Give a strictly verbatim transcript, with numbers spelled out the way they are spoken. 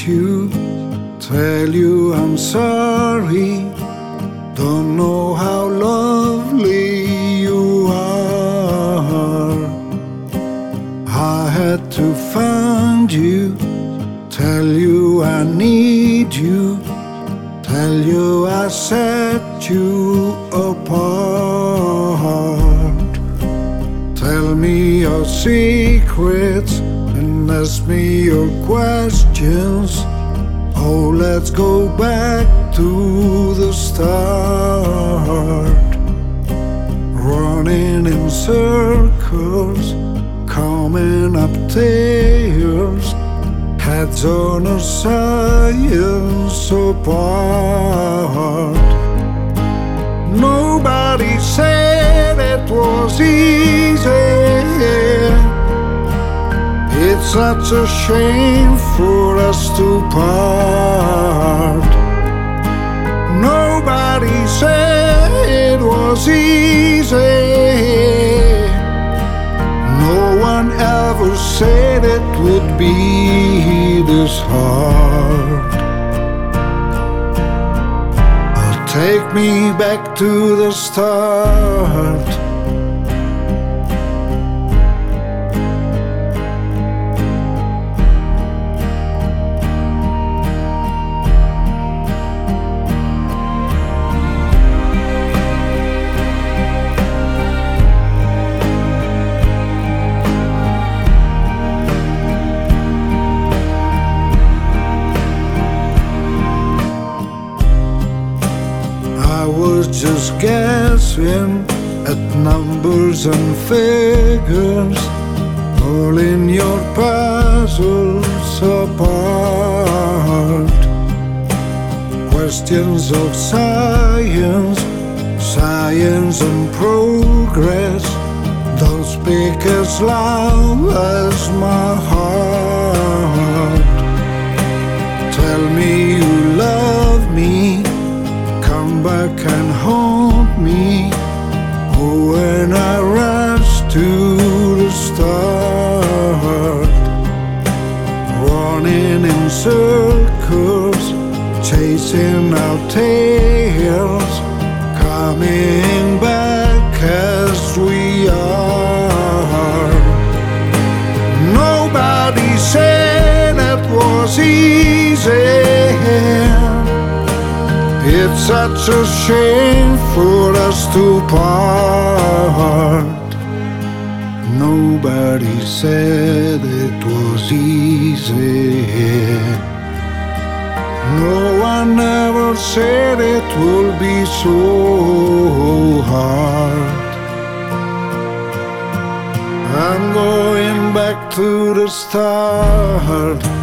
you, tell you I'm sorry. Don't know how lovely you are. I had to find you, tell you I need you, tell you I set you apart. Tell me your secrets and ask me your questions. Oh, let's go back to the start. Running in circles, coming up tears, heads on a science apart. Nobody said it was easy. It's such a shame for us to part. Nobody said it was easy. No one ever said it would be this hard. Oh, take me back to the start. I was just guessing at numbers and figures, pulling your puzzles apart. Questions of science, science and progress don't speak as loud as my heart. Tell me you love me, come back and haunt me. Oh, when I rush to the start, running in circles, chasing our tails, coming back as we are. Nobody said it was easy. It's such a shame for us to part. Nobody said it was easy. No one ever said it will be so hard. I'm going back to the start.